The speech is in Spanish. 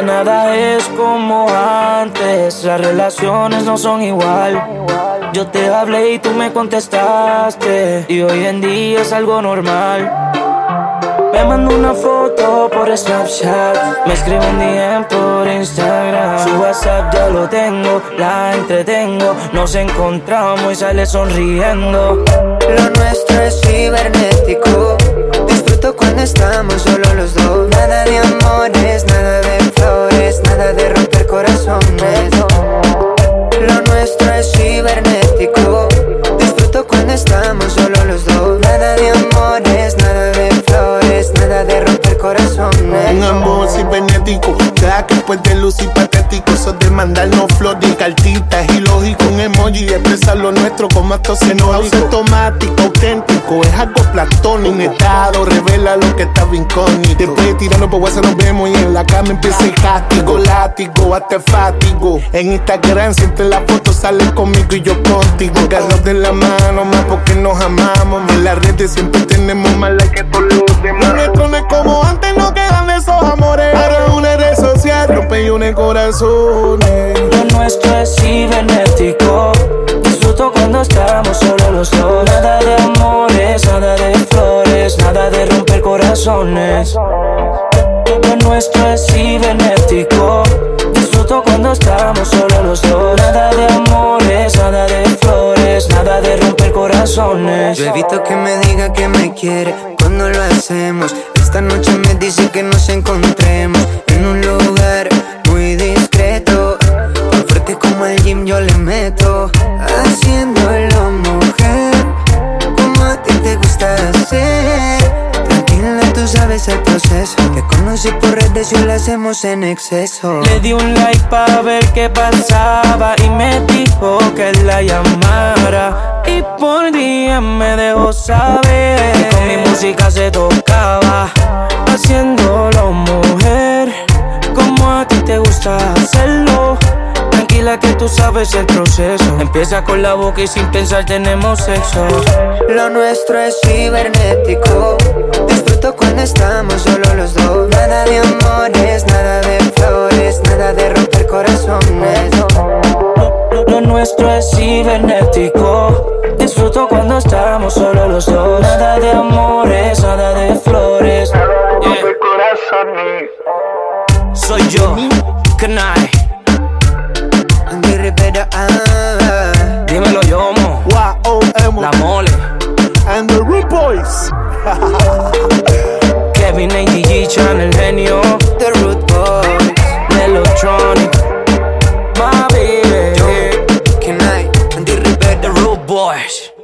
nada es como antes. Las relaciones no son igual. Yo te hablé y tú me contestaste, y hoy en día es algo normal. Me mando una foto por Snapchat, me escribe un DM por Instagram. Su WhatsApp ya lo tengo, la entretengo. Nos encontramos y sale sonriendo. Lo nuestro es cibernético. Disfruto cuando estamos solo los dos. Nada de amores, nada de flores, nada de romper corazones. Lo nuestro es cibernético. Disfruto cuando estamos solo los dos. Nada de amores, nada de flores, nada de romper corazones. Un amor cibernético, cada que puede lucir patético. Eso de mandarnos flores, cartitas y lógico. Un emoji y expresar lo nuestro como actos cenógicos. Automático, auténtico, es algo platónico. Un estado revela lo que estaba incógnito. Después de tirarnos por WhatsApp nos vemos y en la cama empieza el castigo. Látigo, hasta fátigo. En Instagram siempre la foto sale conmigo y yo contigo. Agarrados de la mano, más porque nos amamos. En las redes siempre tenemos más like que todos los demás. Lo nuestro no es como antes, no quedan esos amores. Ahora es una red social, rompe y une corazones. Lo nuestro es cibernético. Disfruto cuando estamos solo los dos. Nada de amores, nada de flores, nada de romper corazones. Lo nuestro es cibernético. Disfruto cuando estamos solo los dos. Nada de amores, nada de flores, nada de romper corazones. Yo evito que me diga que me quiere cuando lo hacemos. Esta noche me dice que nos encontremos en un lugar muy discreto. Tan fuerte como el gym yo le meto, haciéndolo mujer, como a ti te gusta hacer. Tranquila, tú sabes el proceso, que conocí por redes y lo hacemos en exceso. Le di un like pa' ver qué pasaba y me dijo que la llamara. Y por día me dejó saber que con mi música se tocaba, haciéndolo mujer, como a ti te gusta hacerlo. Tranquila que tú sabes el proceso. Empieza con la boca y sin pensar tenemos sexo. Lo nuestro es cibernético. Disfruto cuando estamos solo los dos. Nada de amores, nada de flores, nada de romper corazones. Lo nuestro es cibernético. Disfruto cuando estamos solo los dos. Nada de amores, nada de flores. Soy yo, Kanai. Andy Rivera, Dímelo, Yomo. Y-O-M La Mole. and the Rude Boys. Kevin ADG Channel Genio. The Root Boys. Melotronic. My baby. Kenai, Andy Rivera, The Rude Boys.